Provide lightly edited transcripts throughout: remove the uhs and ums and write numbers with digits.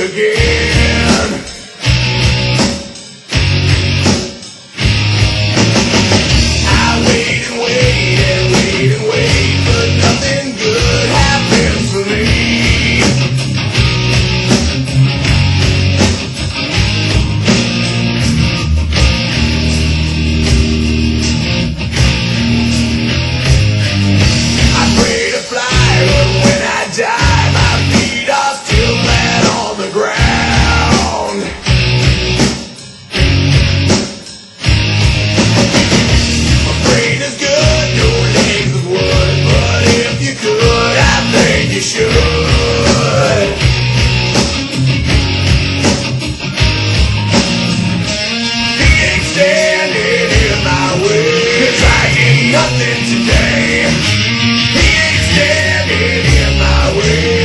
again. I wait and wait and wait and wait, but nothing good happens for me. I pray to fly, but when I die, my feet are still flat on the ground. My brain is good, no legs of wood, but if you could, I think you should. He ain't standing in my way, 'cause I get nothing today. He ain't standing in my way.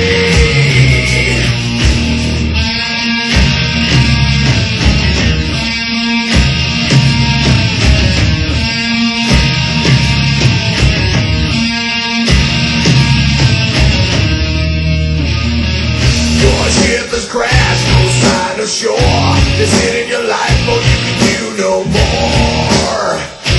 Your ship has crashed, no sign of shore. Just ending your life, but you can do no more.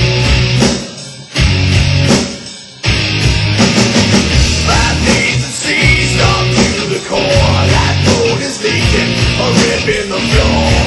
Five days at sea, stuck to the core. That boat is leaking, a rip in the floor.